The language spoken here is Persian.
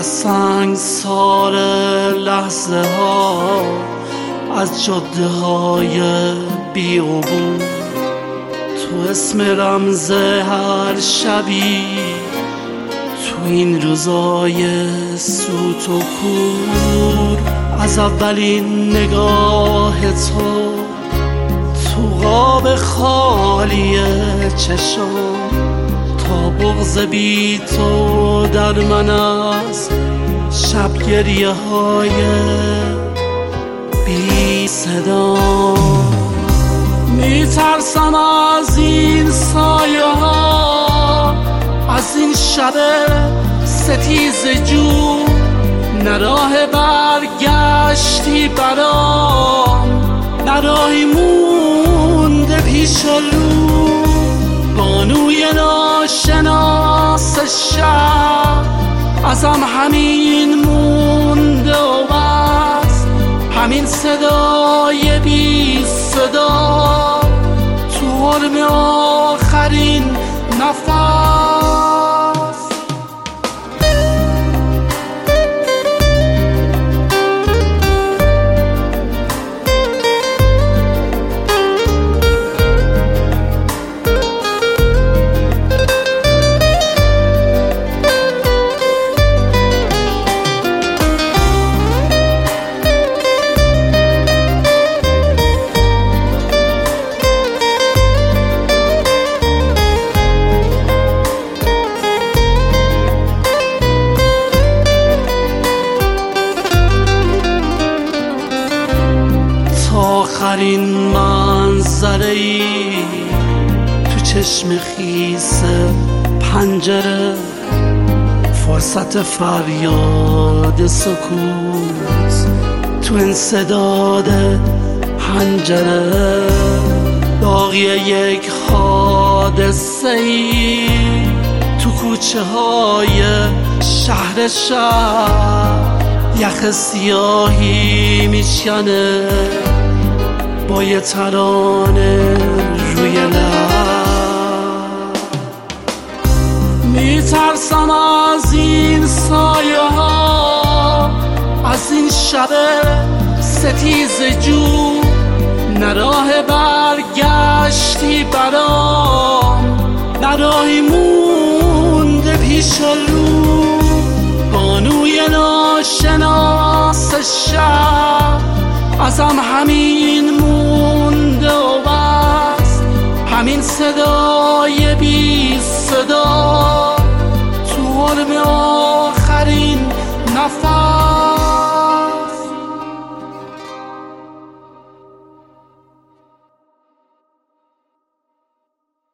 از سنگسار لحظه ها، از جاده های بیابون، تو اسم رمز هر شبی، تو این روزای سوت و کور. از اولین نگاه تو قاب خالی چشم، تا بغض بی تو در من است، شب گریه های بی صدا. میترسم از این سایه ها، از این شب ستیز جو، نه راه برگشتی برام، نه راهی مونده پیش رو. بانوی ناشناس شب ازم همین مونده و بس، همین صدای بی صدا تو حرم آخرین نفس. آخرین منظره‌ای تو چشم خیس پنجره، فرصت فریاد سکوت تو انسداد حنجره، باقی یک حادثه‌ای تو کوچه های شهر یخ سیاهی میشکنه با یه ترانه روی لب. میترسم از این سایه ها، از این شب ستیز جو، نه راه برگشتی برام، نه راهی مونده پیش رو. بانوی ناشناس شب ازم همین مونده و بس، همین صدای بی صدا تو حرم آخرین نفس.